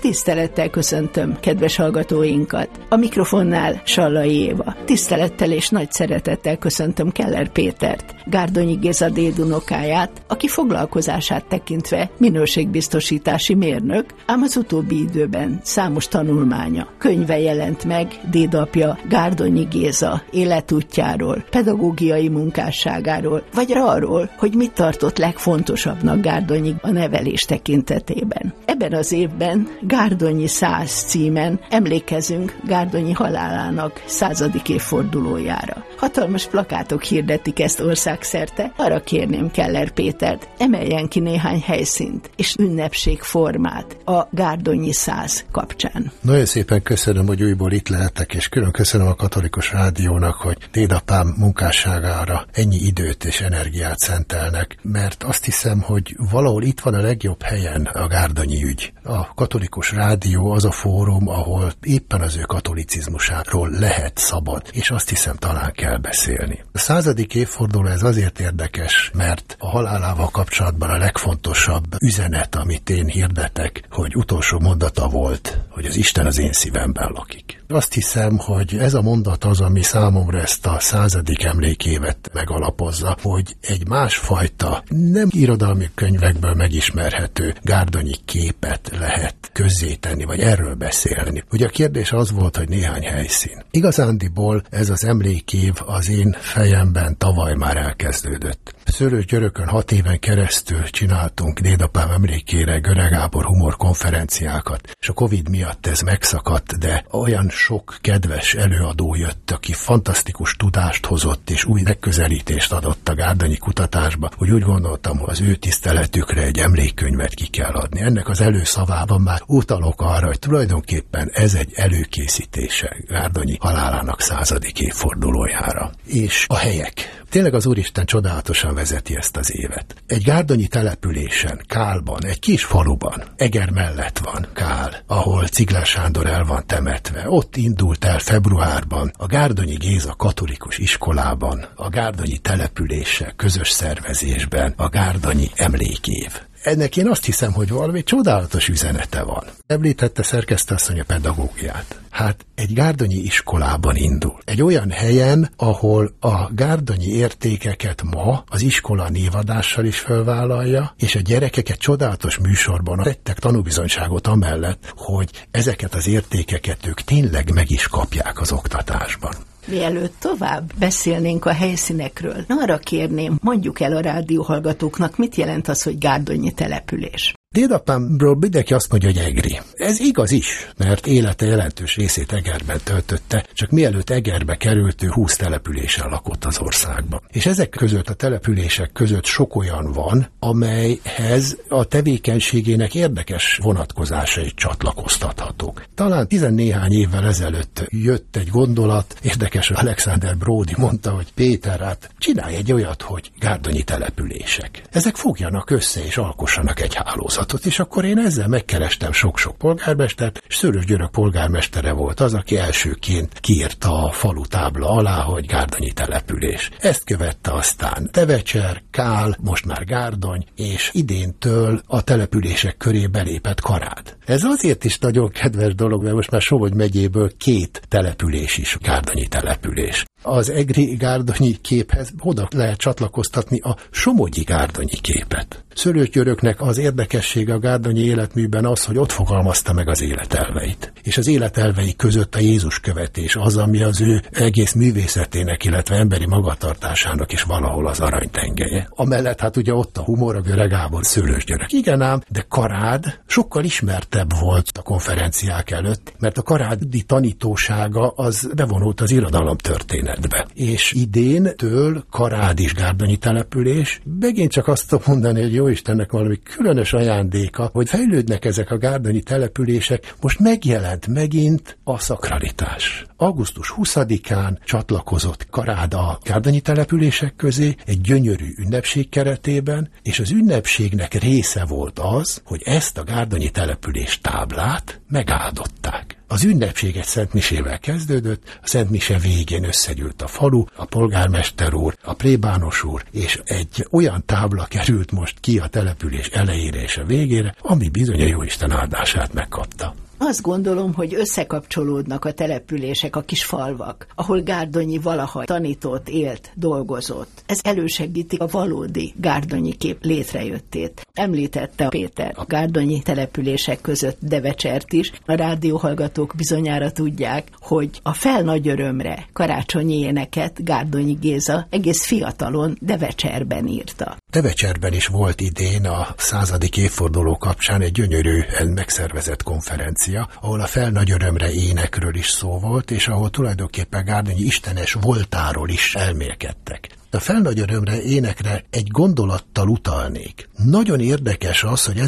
Tisztelettel köszöntöm kedves hallgatóinkat. A mikrofonnál Sallai Éva. Tisztelettel és nagy szeretettel köszöntöm Keller Pétert, Gárdonyi Géza dédunokáját, aki foglalkozását tekintve minőségbiztosítási mérnök, ám az utóbbi időben számos tanulmánya, könyve jelent meg dédapja Gárdonyi Géza életútjáról, pedagógiai munkásságáról, vagy arról, hogy mit tartott legfontosabbnak Gárdonyi a nevelés tekintetében. Ebben az évben Gárdonyi 100 címen emlékezünk Gárdonyi halálának 100. évfordulójára. Hatalmas plakátok hirdetik ezt országszerte, arra kérném Keller Pétert, emeljen ki néhány helyszínt és ünnepségformát a Gárdonyi 100 kapcsán. Nagyon szépen köszönöm, hogy újból itt lehetek, és külön köszönöm a Katolikus Rádiónak, hogy dédapám munkásságára ennyi időt és energiát szentelnek, mert azt hiszem, hogy valahol itt van a legjobb helyen a gárdonyi ügy. A Katolikus Rádió az a fórum, ahol éppen az ő katolicizmusáról lehet szabad, és azt hiszem talán kell beszélni. A 100. évforduló ez azért érdekes, mert a halálával kapcsolatban a legfontosabb üzenet, amit én hirdetek, hogy utolsó mondata volt, hogy az Isten az én szívemben lakik. Azt hiszem, hogy ez a mondat az, ami számomra ezt a 100. emlékévet megalapozza, hogy egy másfajta, nem irodalmi könyvekből megismerhető gárdonyi képet lehet közzétenni, vagy erről beszélni. Ugye a kérdés az volt, hogy néhány helyszín. Igazándiból ez az emlékév az én fejemben tavaly már elkezdődött. Szőlősgyörökön 6 éven keresztül csináltunk dédapám emlékére Göre Gábor humor konferenciákat, és a Covid miatt ez megszakadt, de olyan sok kedves előadó jött, aki fantasztikus tudást hozott, és új megközelítést adott a gárdonyi kutatásba, hogy úgy gondoltam, hogy az ő tiszteletükre egy emlékkönyvet ki kell adni. Ennek az előszavában már utalok arra, hogy tulajdonképpen ez egy előkészítése Gárdonyi halálának 100. évfordulójára. És a helyek. Tényleg az Úristen csodálatosan vezeti ezt az évet. Egy gárdonyi településen, Kálban, egy kis faluban, Eger mellett van Kál, ahol Cigler Sándor el van temetve. Ott indult el februárban a Gárdonyi Géza katolikus iskolában, a gárdonyi településsel közös szervezésben a Gárdonyi emlékév. Ennek én azt hiszem, hogy valami csodálatos üzenete van. Említette szerkesztőasszony a pedagógiát. Hát egy gárdonyi iskolában indul. Egy olyan helyen, ahol a gárdonyi értékeket ma az iskola névadással is felvállalja, és a gyerekeket csodálatos műsorban tettek tanúbizonyságot amellett, hogy ezeket az értékeket ők tényleg meg is kapják az oktatásban. Mielőtt tovább beszélnénk a helyszínekről, arra kérném, mondjuk el a rádióhallgatóknak, mit jelent az, hogy gárdonyi település. Dédapámról mindenki azt mondja, hogy egri. Ez igaz is, mert élete jelentős részét Egerben töltötte, csak mielőtt Egerbe került, ő 20 településen lakott az országban. És ezek között a települések között sok olyan van, amelyhez a tevékenységének érdekes vonatkozásai csatlakoztathatók. Talán 14 évvel ezelőtt jött egy gondolat, érdekes, Alexander Bródi mondta, hogy Péter, hát csinálj egy olyat, hogy gárdonyi települések. Ezek fogjanak össze és alkossanak egy hálózatot. És akkor én ezzel megkerestem sok-sok polgármestert, és Szőlősgyörök polgármestere volt az, aki elsőként kiírta a falu tábla alá, hogy gárdonyi település. Ezt követte aztán Devecser, Kál, most már Gárdony, és idéntől a települések köré belépett Karád. Ez azért is nagyon kedves dolog, mert most már Somogy megyéből 2 település is gárdonyi település. Az egri gárdonyi képhez oda lehet csatlakoztatni a somogyi gárdonyi képet. Szőlősgyöröknek az érdekessége a gárdonyi életműben az, hogy ott fogalmazta meg az életelveit. És az életelvei között a Jézus követés az, ami az ő egész művészetének, illetve emberi magatartásának is valahol az aranytengelye. Amellett hát ugye ott a humor, a Göre Gábor, Szőlősgyörök. Igen ám, de Karád sokkal ismertebb volt a konferenciák előtt, mert a karádi tanítósága az bevonult az irodalomtörténetbe. És idéntől Karád is gárdonyi település. Megint csak azt tudom mondani, hogy Jóistennek valami különös ajándéka, hogy fejlődnek ezek a gárdonyi települések, most megjelent megint a szakralitás. Augusztus 20-án csatlakozott Karád a gárdonyi települések közé egy gyönyörű ünnepség keretében, és az ünnepségnek része volt az, hogy ezt a gárdonyi település táblát megáldották. Az ünnepség egy szentmisével kezdődött, a szentmise végén összegyűlt a falu, a polgármester úr, a plébános úr, és egy olyan tábla került most ki a település elejére és a végére, ami bizony a Jóisten áldását megkapta. Azt gondolom, hogy összekapcsolódnak a települések, a kis falvak, ahol Gárdonyi valaha tanított, élt, dolgozott. Ez elősegíti a valódi gárdonyi kép létrejöttét. Említette Péter a gárdonyi települések között Devecsert is. A rádióhallgatók bizonyára tudják, hogy a Fel nagy örömre karácsonyi éneket Gárdonyi Géza egész fiatalon Devecserben írta. Devecserben is volt idén a 100. évforduló kapcsán egy gyönyörűen megszervezett konferencia, ahol a Fel nagy örömre énekről is szó volt, és ahol tulajdonképpen Gárdonyi istenes voltáról is elmélkedtek. A Fel nagy örömre énekre egy gondolattal utalnék. Nagyon érdekes az, hogy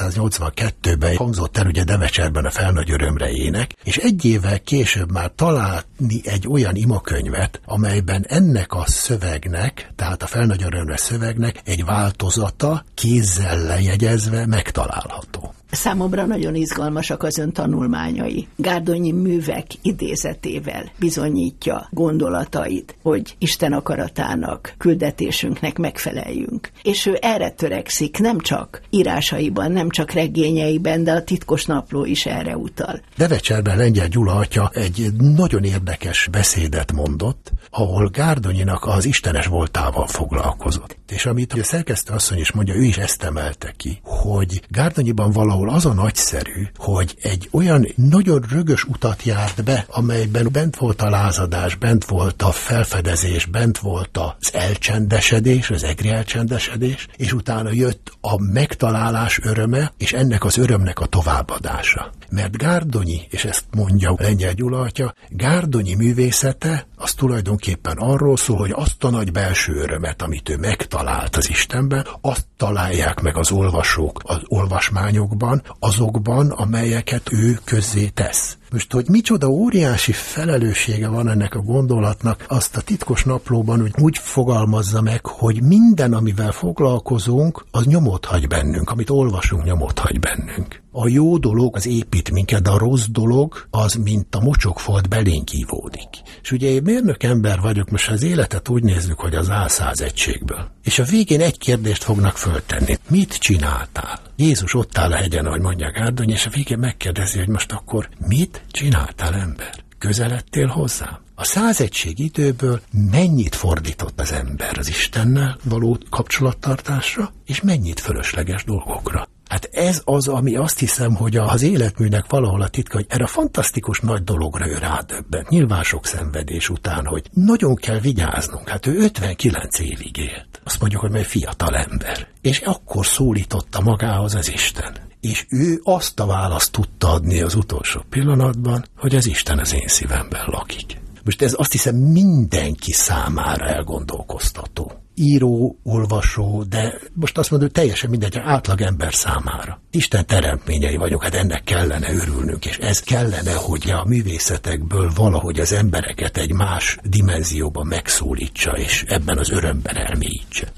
1882-ben hangzott el ugye Devecserben a Fel nagy örömre ének, és egy évvel később már találni egy olyan imakönyvet, amelyben ennek a szövegnek, tehát a Fel nagy örömre szövegnek egy változata kézzel lejegyezve megtalálható. Számomra nagyon izgalmasak az ön tanulmányai. Gárdonyi művek idézetével bizonyítja gondolatait, hogy Isten akaratának, küldetésünknek megfeleljünk. És ő erre törekszik, nem csak írásaiban, nem csak regényeiben, de a titkos napló is erre utal. Devecserben Lengyel Gyula atya egy nagyon érdekes beszédet mondott, ahol Gárdonyinak az istenes voltával foglalkozott. És amit a szerkesztő asszony is mondja, ő is ezt emelte ki, hogy Gárdonyiban valahol az a nagyszerű, hogy egy olyan nagyon rögös utat járt be, amelyben bent volt a lázadás, bent volt a felfedezés, bent volt az elcsendesedés, az egri elcsendesedés, és utána jött a megtalálás öröme, és ennek az örömnek a továbbadása. Mert Gárdonyi, és ezt mondja Lengyel Gyula atya, Gárdonyi művészete az tulajdonképpen arról szól, hogy azt a nagy belső örömet, amit ő megtalált az Istenben, azt találják meg az olvasók az olvasmányokban, azokban, amelyeket ő közzé tesz. Most, hogy micsoda óriási felelőssége van ennek a gondolatnak, azt a titkos naplóban úgy fogalmazza meg, hogy minden, amivel foglalkozunk, az nyomot hagy bennünk, amit olvasunk, nyomot hagy bennünk. A jó dolog az épít minket, de a rossz dolog az, mint a mocsokfolt belénk ívódik. És ugye én mérnök ember vagyok, most az életet úgy nézzük, hogy az áll 100 egységből. És a végén egy kérdést fognak föltenni. Mit csináltál? Jézus ott áll a hegyen, ahogy mondja Gárdonyi, és a végén megkérdezi, hogy most akkor mit csináltál, ember? Közeledtél hozzám? A 100 egység időből mennyit fordított az ember az Istennel való kapcsolattartásra, és mennyit fölösleges dolgokra? Hát ez az, ami azt hiszem, hogy az életműnek valahol a titka, hogy erre a fantasztikus nagy dologra ő rádöbbent. Nyilván sok szenvedés után, hogy nagyon kell vigyáznunk. Hát ő 59 évig élt. Azt mondjuk, hogy mely fiatal ember. És akkor szólította magához az Isten. És ő azt a választ tudta adni az utolsó pillanatban, hogy az Isten az én szívemben lakik. Most ez azt hiszem mindenki számára elgondolkoztató. Író, olvasó, de most azt mondom, hogy teljesen mindegy, átlag ember számára. Isten teremtményei vagyunk, hát ennek kellene örülnünk, és ez kellene, hogy a művészetekből valahogy az embereket egy más dimenzióban megszólítsa, és ebben az örömben elmélyítse.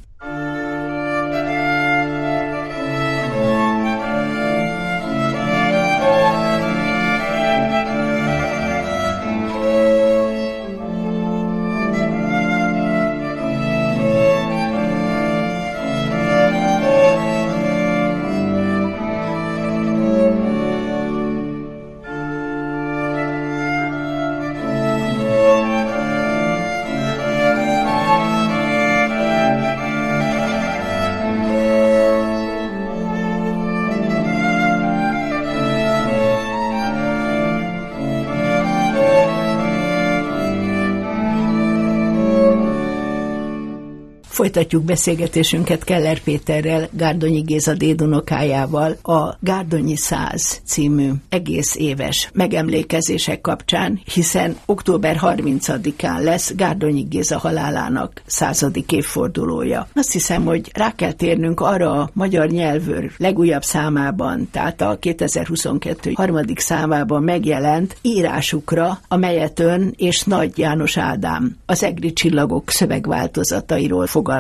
Folytatjuk beszélgetésünket Keller Péterrel, Gárdonyi Géza dédunokájával a Gárdonyi 100 című egész éves megemlékezések kapcsán, hiszen október 30-án lesz Gárdonyi Géza halálának 100. évfordulója. Azt hiszem, hogy rá kell térnünk arra a magyar nyelvőr legújabb számában, tehát a 2022. harmadik számában megjelent írásukra, amelyet ön és Nagy János Ádám az egri csillagok szövegváltozatairól fogalmaz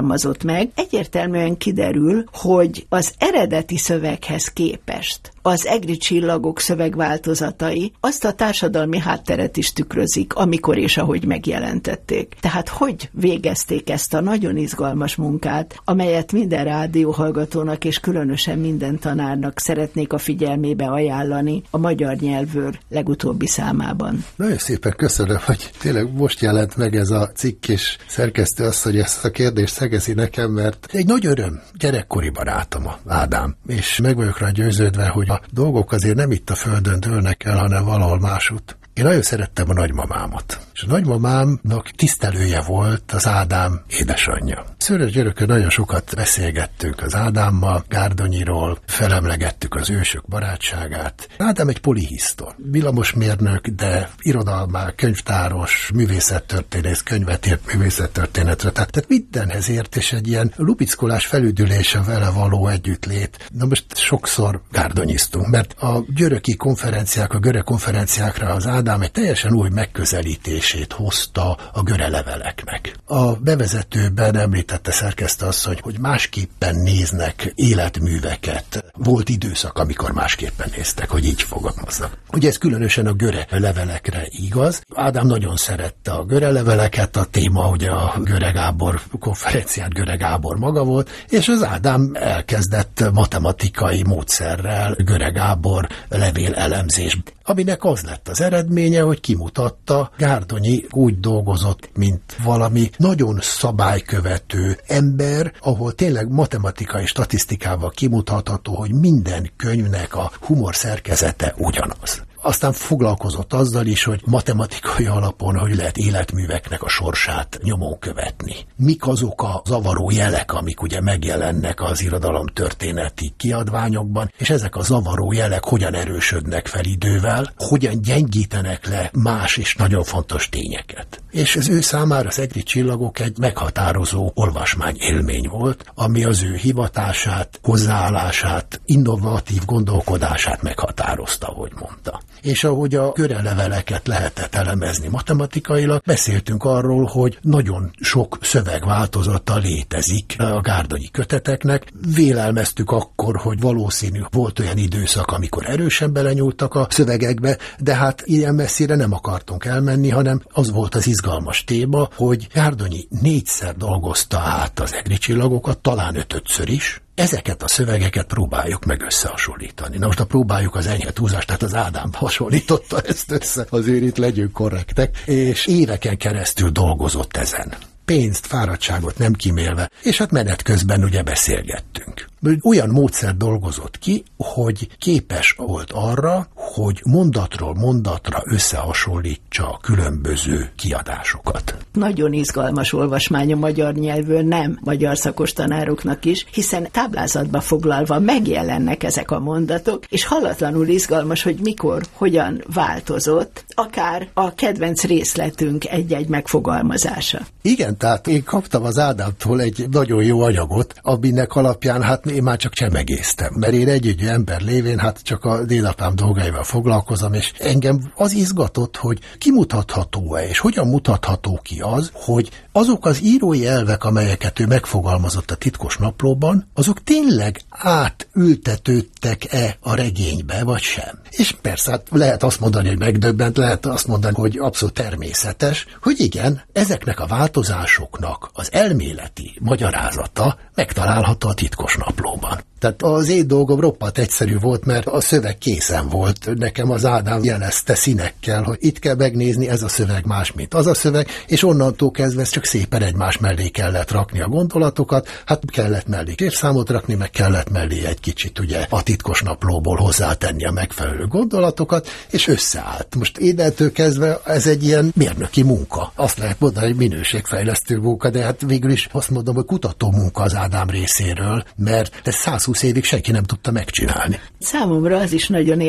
fogalmazott meg, egyértelműen kiderül, hogy az eredeti szöveghez képest az egri csillagok szövegváltozatai azt a társadalmi hátteret is tükrözik, amikor és ahogy megjelentették. Tehát hogy végezték ezt a nagyon izgalmas munkát, amelyet minden rádióhallgatónak és különösen minden tanárnak szeretnék a figyelmébe ajánlani a Magyar Nyelvőr legutóbbi számában. Nagyon szépen köszönöm, hogy tényleg most jelent meg ez a cikk, és szerkesztő azt, hogy ezt a kérdést szegezi nekem, mert egy nagy öröm, gyerekkori barátom Ádám, és meg vagyok rá győződve, hogy a dolgok azért nem itt a földön dőlnek el, hanem valahol másutt. Én nagyon szerettem a nagymamámat, és a nagymamámnak tisztelője volt az Ádám édesanyja. Szőrös Györökön nagyon sokat beszélgettünk az Ádámmal, Gárdonyiról, felemlegettük az ősök barátságát. Ádám egy polihisztor, villamosmérnök, de irodalmár, könyvtáros, művészettörténész, könyvet írt művészettörténetre, tehát mindenhez ért, és egy ilyen lubickolás felüdülése vele való együttlét. Na most sokszor gárdonyiztunk, mert a györöki konferenciák, a göre konferenciákra az Ádám egy teljesen új megközelítését hozta a göre leveleknek. A bevezetőben említette szerkesztő asszony, hogy másképpen néznek életműveket. Volt időszak, amikor másképpen néztek, hogy így fogalmazzak. Ugye ez különösen a göre levelekre igaz. Ádám nagyon szerette a göre leveleket, a téma ugye a Göre Gábor konferencián Göre Gábor maga volt, és az Ádám elkezdett matematikai módszerrel Göre Gábor levél elemzés, aminek az lett az eredménye, hogy kimutatta, Gárdonyi úgy dolgozott, mint valami nagyon szabálykövető ember, ahol tényleg matematikai statisztikával kimutatható, hogy minden könyvnek a humor szerkezete ugyanaz. Aztán foglalkozott azzal is, hogy matematikai alapon, hogy lehet életműveknek a sorsát nyomon követni. Mik azok a zavaró jelek, amik ugye megjelennek az irodalomtörténeti kiadványokban, és ezek a zavaró jelek hogyan erősödnek fel idővel, hogyan gyengítenek le más és nagyon fontos tényeket. És az ő számára az egri csillagok egy meghatározó olvasmány élmény volt, ami az ő hivatását, hozzáállását, innovatív gondolkodását meghatározta, ahogy mondta. És ahogy a göreleveleket lehetett elemezni matematikailag, beszéltünk arról, hogy nagyon sok szövegváltozata létezik a gárdonyi köteteknek. Vélelmeztük akkor, hogy valószínű volt olyan időszak, amikor erősen belenyúltak a szövegekbe, de hát ilyen messzire nem akartunk elmenni, hanem az volt az izgalmas téma, hogy Gárdonyi 4-szer dolgozta át az egri csillagokat, talán 5-ször is. Ezeket a szövegeket próbáljuk meg összehasonlítani. Na most a próbáljuk az enyhe túlzás, tehát az Ádám hasonlította ezt össze, azért itt legyünk korrektek, és éveken keresztül dolgozott ezen. Pénzt, fáradtságot nem kimélve, és hát menet közben ugye beszélgettünk. Olyan módszer dolgozott ki, hogy képes volt arra, hogy mondatról mondatra összehasonlítsa a különböző kiadásokat. Nagyon izgalmas olvasmány a magyar nyelvön, nem magyar szakos tanároknak is, hiszen táblázatba foglalva megjelennek ezek a mondatok, és hallatlanul izgalmas, hogy mikor, hogyan változott, akár a kedvenc részletünk egy-egy megfogalmazása. Igen, tehát én kaptam az Ádámtól egy nagyon jó anyagot, aminek alapján hát én már csak csemegéztem, mert én egy ember lévén hát csak a dédapám dolgaival foglalkozom, és engem az izgatott, hogy kimutatható-e, és hogyan mutatható ki az, hogy azok az írói elvek, amelyeket ő megfogalmazott a Titkos Naplóban, azok tényleg átültetődtek-e a regénybe, vagy sem. És persze hát lehet azt mondani, hogy megdöbbent, lehet azt mondani, hogy abszolút természetes, hogy igen, ezeknek a változásoknak az elméleti magyarázata megtalálható a Titkos Naplóban. Tehát az én dolgom roppant egyszerű volt, mert a szöveg készen volt. Nekem az Ádám jelezte színekkel, hogy itt kell megnézni, ez a szöveg más, mint az a szöveg, és onnantól kezdve csak szépen egymás mellé kellett rakni a gondolatokat, hát kellett mellé évszámot rakni, meg kellett mellé egy kicsit ugye a Titkos Naplóból hozzátenni a megfelelő gondolatokat, és összeállt. Most innentől kezdve ez egy ilyen mérnöki munka. Azt lehet mondani, hogy minőségfejlesztő munka, de hát végül is azt mondom, hogy kutató munka az Ádám részéről, mert 120 évig senki nem tudta megcsinálni. Számomra az is nagyon érdekes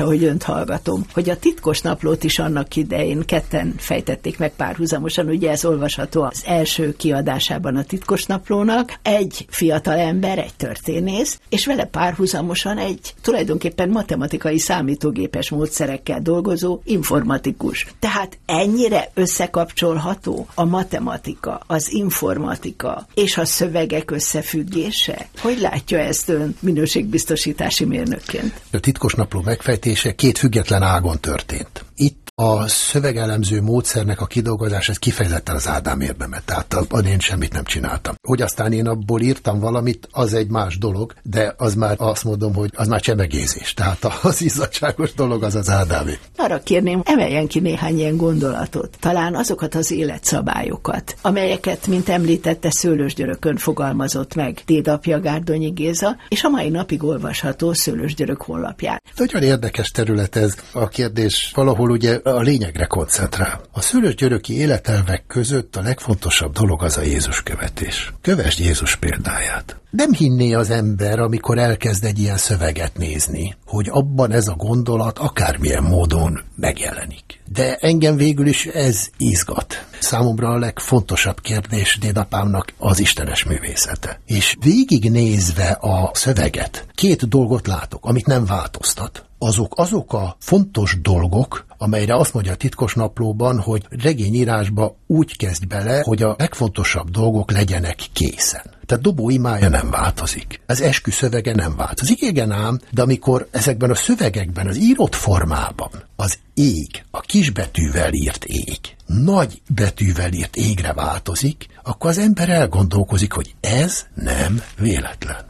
ahogy önt hallgatom, hogy a Titkos Naplót is annak idején ketten fejtették meg párhuzamosan, ugye ez olvasható az első kiadásában a Titkos Naplónak, egy fiatal ember, egy történész, és vele párhuzamosan egy tulajdonképpen matematikai számítógépes módszerekkel dolgozó informatikus. Tehát ennyire összekapcsolható a matematika, az informatika és a szövegek összefüggése? Hogy látja ezt ön minőségbiztosítási mérnökként? A Titkos Napló megfejtése két független ágon történt. Itt a szövegelemző módszernek a kidolgozása, ez kifejezetten az Ádám érdeme, tehát én semmit nem csináltam. Hogy aztán én abból írtam valamit, az egy más dolog, de az már azt mondom, hogy az már csemegézés. Tehát az izzadságos dolog az Ádámé. Arra kérném, emeljen ki néhány ilyen gondolatot. Talán azokat az életszabályokat, amelyeket, mint említette, Szőlősgyörökön fogalmazott meg dédapja Gárdonyi Géza, és a mai napig olvasható Szőlősgyörök honlapján. Nagyon érdekes terület ez a kérdés, valahol ugye a lényegre koncentrál. A szőlősgyöröki életelvek között a legfontosabb dolog az a Jézus követés. Kövesd Jézus példáját. Nem hinné az ember, amikor elkezd egy ilyen szöveget nézni, hogy abban ez a gondolat akármilyen módon megjelenik. De engem végül is ez izgat. Számomra a legfontosabb kérdés dédapámnak az istenes művészete. És végignézve a szöveget, két dolgot látok, amit nem változtat. Azok a fontos dolgok, amelyre azt mondja a Titkos Naplóban, hogy regényírásba úgy kezdj bele, hogy a legfontosabb dolgok legyenek készen. Tehát dobó imája nem változik. Az eskü szövege nem változik. Igen ám, de amikor ezekben a szövegekben, az írott formában az ég, a kisbetűvel írt ég, nagy betűvel írt égre változik, akkor az ember elgondolkozik, hogy ez nem véletlen.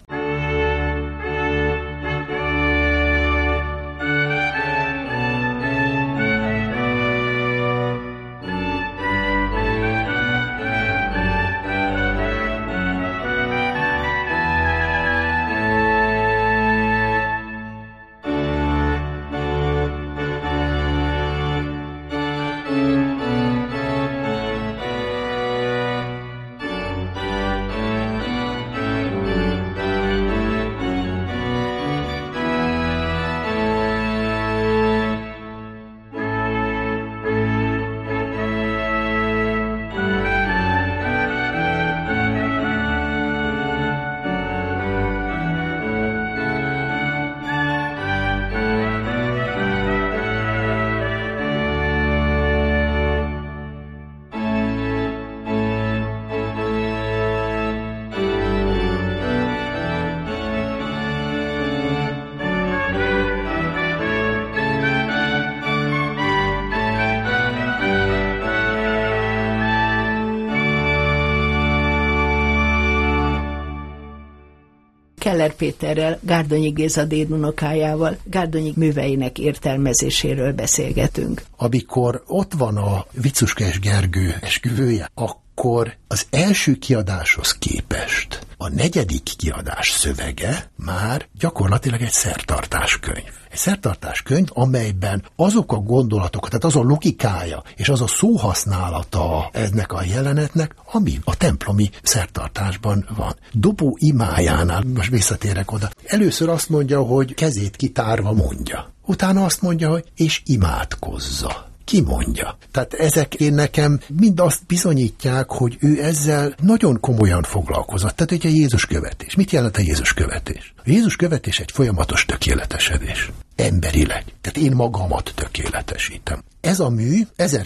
Keller Péterrel, Gárdonyi Géza dédunokájával, Gárdonyi műveinek értelmezéséről beszélgetünk. Amikor ott van a Viccuska és Gergő esküvője, akkor az első kiadáshoz képest a negyedik kiadás szövege már gyakorlatilag egy szertartáskönyv. Egy szertartáskönyv, amelyben azok a gondolatok, tehát az a logikája és az a szóhasználata ennek a jelenetnek, ami a templomi szertartásban van. Dobó imájánál, most visszatérek oda, először azt mondja, hogy kezét kitárva mondja. Utána azt mondja, hogy és imádkozza. Ki mondja? Tehát ezek nekem mind azt bizonyítják, hogy ő ezzel nagyon komolyan foglalkozott. Tehát ugye a Jézus követés. Mit jelent a Jézus követés? A Jézus követés egy folyamatos tökéletesedés. Emberileg. Tehát én magamat tökéletesítem. Ez a mű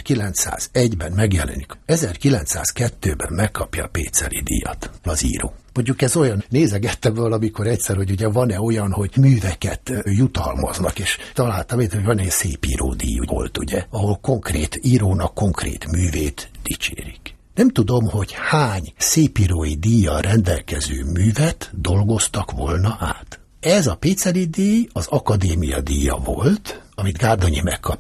1901-ben megjelenik. 1902-ben megkapja a Péceli díjat az író. Mondjuk ez olyan, nézegettem valamikor egyszer, hogy ugye van-e olyan, hogy műveket jutalmaznak, és találtam itt, hogy van egy szépíródíj volt, ugye, ahol konkrét írónak konkrét művét dicsérik. Nem tudom, hogy hány szépírói díjjal rendelkező művet dolgoztak volna át. Ez a Péceli díj az akadémia díja volt, amit Gárdonyi megkap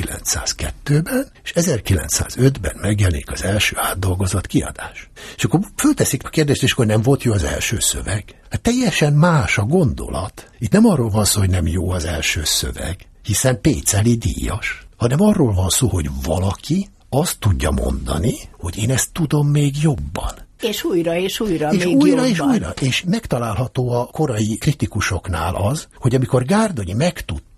1902-ben, és 1905-ben megjelenik az első átdolgozott kiadás. És akkor fölteszik a kérdést, és akkor nem volt jó az első szöveg. Hát teljesen más a gondolat. Itt nem arról van szó, hogy nem jó az első szöveg, hiszen Péceli díjas, hanem arról van szó, hogy valaki azt tudja mondani, hogy én ezt tudom még jobban. És újra, és újra, és még újra, jobban. és újra. És megtalálható a korai kritikusoknál az, hogy amikor Gárdonyi megtudta,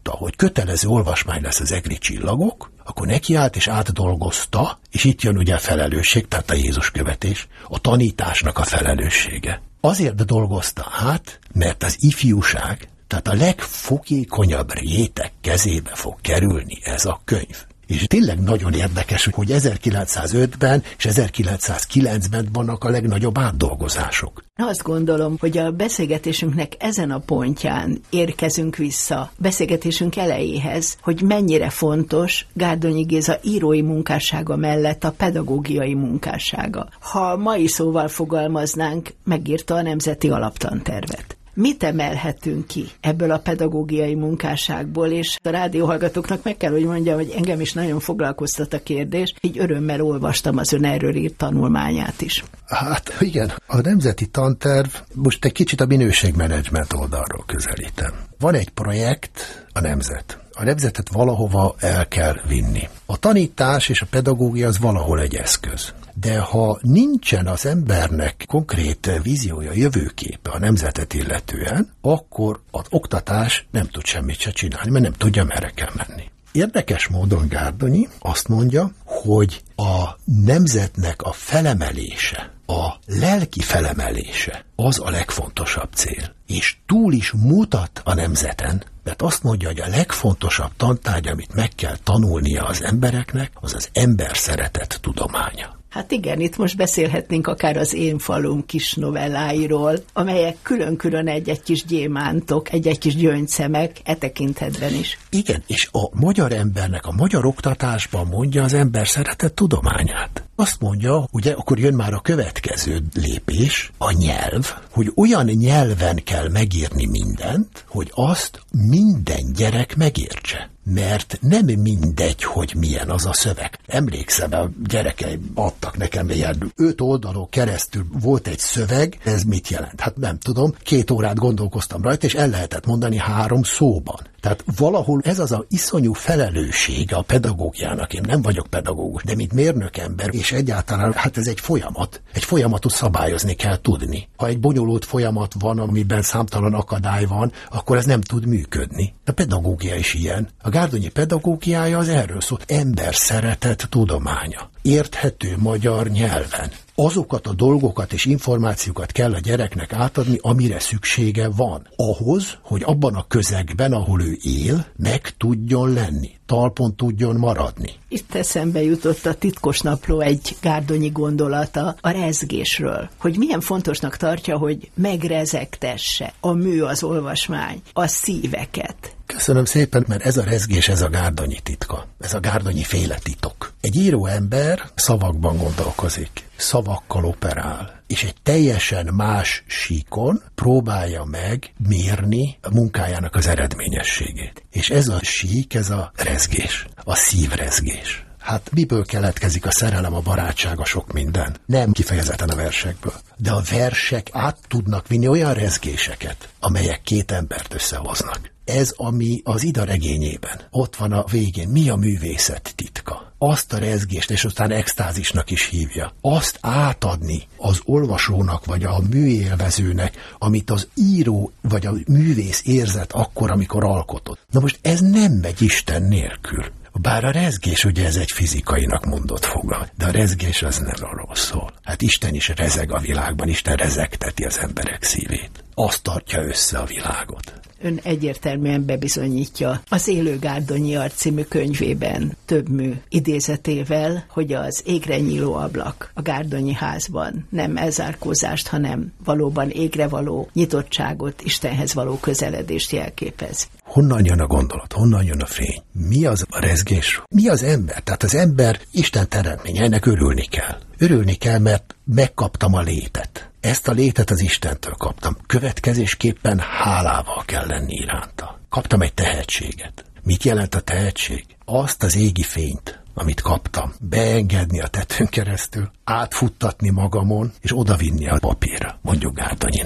megtudta, hogy kötelező olvasmány lesz az egri csillagok, akkor nekiállt és átdolgozta, és itt jön ugye a felelősség, tehát a Jézus követés, a tanításnak a felelőssége. Azért dolgozta át, mert az ifjúság, tehát a legfokékonyabb réteg kezébe fog kerülni ez a könyv. És tényleg nagyon érdekes, hogy 1905-ben és 1909-ben vannak a legnagyobb átdolgozások. Azt gondolom, hogy a beszélgetésünknek ezen a pontján érkezünk vissza beszélgetésünk elejéhez, hogy mennyire fontos Gárdonyi Géza írói munkássága mellett a pedagógiai munkássága. Ha mai szóval fogalmaznánk, megírta a Nemzeti Alaptantervet. Mit emelhetünk ki ebből a pedagógiai munkásságból, és a rádióhallgatóknak meg kell, hogy mondjam, hogy engem is nagyon foglalkoztat a kérdés, így örömmel olvastam az ön erről írt tanulmányát is. Hát igen, a Nemzeti Tanterv, most egy kicsit a minőségmenedzsment oldalról közelítem. Van egy projekt, a Nemzet. A nemzetet valahova el kell vinni. A tanítás és a pedagógia az valahol egy eszköz. De ha nincsen az embernek konkrét víziója, jövőképe a nemzetet illetően, akkor az oktatás nem tud semmit se csinálni, mert nem tudja, merre kell menni. Érdekes módon Gárdonyi azt mondja, hogy a nemzetnek a felemelése, a lelki felemelése az a legfontosabb cél. És túl is mutat a nemzeten, mert azt mondja, hogy a legfontosabb tantárgy, amit meg kell tanulnia az embereknek, az az emberszeretet tudománya. Hát igen, itt most beszélhetnénk akár az Én falum kis novelláiról, amelyek külön-külön egy-egy kis gyémántok, egy-egy kis gyöngyszemek e tekintetben is. Igen, és a magyar embernek a magyar oktatásban mondja az ember szeretett tudományát. Azt mondja, ugye akkor jön már a következő lépés, a nyelv, hogy olyan nyelven kell megírni mindent, hogy azt minden gyerek megértse. Mert nem mindegy, hogy milyen az a szöveg. Emlékszem, a gyerekeim adtak nekem ilyen 5 oldalon keresztül volt egy szöveg, ez mit jelent? Hát nem tudom, 2 órát gondolkoztam rajta, és el lehetett mondani 3 szóban. Tehát valahol ez az a iszonyú felelőssége a pedagógiának. Én nem vagyok pedagógus, de mint mérnökember, és egyáltalán, hát ez egy folyamat. Egy folyamatot szabályozni kell tudni. Ha egy bonyolult folyamat van, amiben számtalan akadály van, akkor ez nem tud működni. A pedagógia is ilyen. A Gárdonyi pedagógiája az erről szól. Ember szeretet tudománya. Érthető magyar nyelven. Azokat a dolgokat és információkat kell a gyereknek átadni, amire szüksége van. Ahhoz, hogy abban a közegben, ahol ő él, meg tudjon lenni, talpon tudjon maradni. Itt eszembe jutott a Titkos Napló egy Gárdonyi gondolata a rezgésről, hogy milyen fontosnak tartja, hogy megrezegtesse a mű, az olvasmány, a szíveket. Köszönöm szépen, mert ez a rezgés, ez a Gárdonyi titka, ez a Gárdonyi féle titok. Egy író ember szavakban gondolkozik, szavakkal operál, és egy teljesen más síkon próbálja meg mérni a munkájának az eredményességét. És ez a sík, ez a rezgés, a szívrezgés. Hát miből keletkezik a szerelem, a barátság, a sok minden? Nem kifejezetten a versekből. De a versek át tudnak vinni olyan rezgéseket, amelyek 2 embert összehoznak. Ez, ami az Ida regényében ott van a végén, mi a művészet titka. Azt a rezgést, és aztán extázisnak is hívja. Azt átadni az olvasónak, vagy a műélvezőnek, amit az író, vagy a művész érzett akkor, amikor alkotott. Na most ez nem megy Isten nélkül. Bár a rezgés, ugye ez egy fizikainak mondott fogal, de a rezgés az nem arról szól. Hát Isten is rezeg a világban, Isten rezegteti az emberek szívét. Azt tartja össze a világot. Ön egyértelműen bebizonyítja az Élő Gárdonyi Art című könyvében több mű idézetével, hogy az égre nyíló ablak a Gárdonyi házban nem elzárkózást, hanem valóban égre való nyitottságot, Istenhez való közeledést jelképez. Honnan jön a gondolat? Honnan jön a fény? Mi az a rezgés? Mi az ember? Tehát az ember Isten teremtménye, ennek örülni kell. Örülni kell, mert megkaptam a létet. Ezt a létet az Istentől kaptam. Következésképpen hálával kell lenni iránta. Kaptam egy tehetséget. Mit jelent a tehetség? Azt az égi fényt, amit kaptam, beengedni a tetőn keresztül, átfuttatni magamon, és odavinni a papírra, mondjuk Gárdonyinál.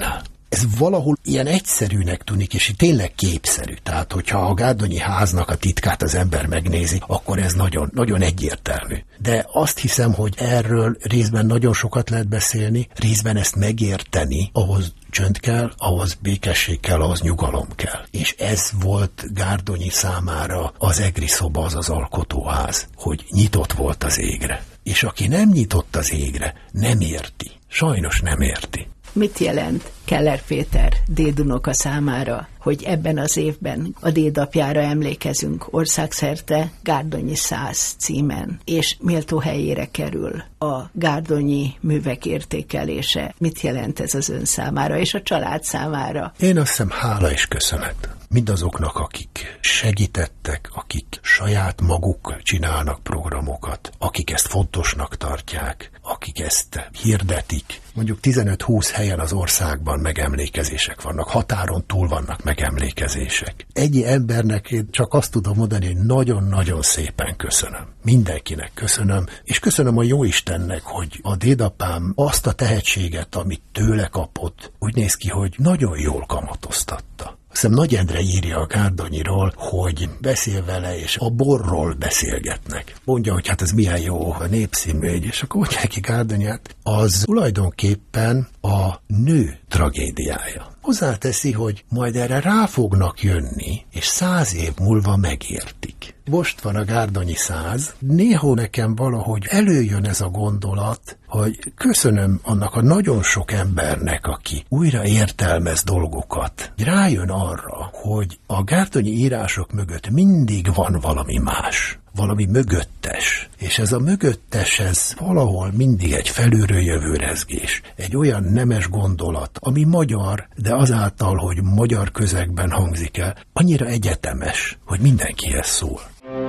Ez valahol ilyen egyszerűnek tűnik, és tényleg képszerű. Tehát, hogyha a gárdonyi háznak a titkát az ember megnézi, akkor ez nagyon, nagyon egyértelmű. De azt hiszem, hogy erről részben nagyon sokat lehet beszélni, részben ezt megérteni, ahhoz csönd kell, ahhoz békesség kell, ahhoz nyugalom kell. És ez volt Gárdonyi számára az egri szoba, az alkotóház, hogy nyitott volt az égre. És aki nem nyitott az égre, nem érti. Sajnos nem érti. Mit jelent Keller Péter dédunoka számára, hogy ebben az évben a dédapjára emlékezünk országszerte Gárdonyi 100 címen, és méltó helyére kerül a gárdonyi művek értékelése? Mit jelent ez az ön számára és a család számára? Én azt hiszem, hála és köszönet mindazoknak, akik segítettek, akik saját maguk csinálnak programokat, akik ezt fontosnak tartják, akik ezt hirdetik. Mondjuk 15-20 helyen az országban megemlékezések vannak, határon túl vannak megemlékezések. Egy embernek én csak azt tudom mondani, hogy nagyon-nagyon szépen köszönöm. Mindenkinek köszönöm, és köszönöm a Jóistennek, hogy a dédapám azt a tehetséget, amit tőle kapott, úgy néz ki, hogy nagyon jól kamatoztatta. Azt hiszem Nagy Endre írja a Gárdonyiról, hogy beszél vele, és a borról beszélgetnek. Mondja, hogy hát ez milyen jó, a népszínmű, és akkor mondják ki Gárdonyát. Az tulajdonképpen a nő tragédiája. Hozzáteszi, hogy majd erre rá fognak jönni, és 100 év múlva megértik. Most van a Gárdonyi 100, néha nekem valahogy előjön ez a gondolat, hogy köszönöm annak a nagyon sok embernek, aki újra értelmez dolgokat. Rájön arra, hogy a gárdonyi írások mögött mindig van valami más, valami mögöttes. És ez a mögöttes, ez valahol mindig egy felülről jövő rezgés. Egy olyan nemes gondolat, ami magyar, de azáltal, hogy magyar közegben hangzik el, annyira egyetemes, hogy mindenkihez szól.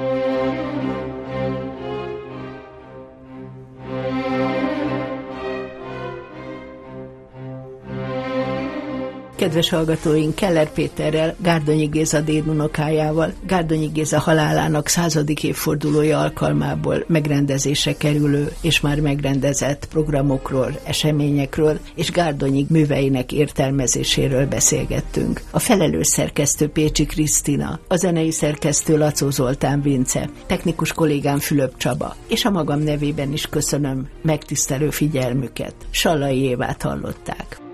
Kedves hallgatóink, Keller Péterrel, Gárdonyi Géza dédunokájával, Gárdonyi Géza halálának 100. évfordulója alkalmából megrendezésre kerülő és már megrendezett programokról, eseményekről és Gárdonyi műveinek értelmezéséről beszélgettünk. A felelős szerkesztő Pécsi Krisztina, a zenei szerkesztő Lacó Zoltán Vince, technikus kollégám Fülöp Csaba, és a magam nevében is köszönöm megtisztelő figyelmüket. Sallai Évát hallották.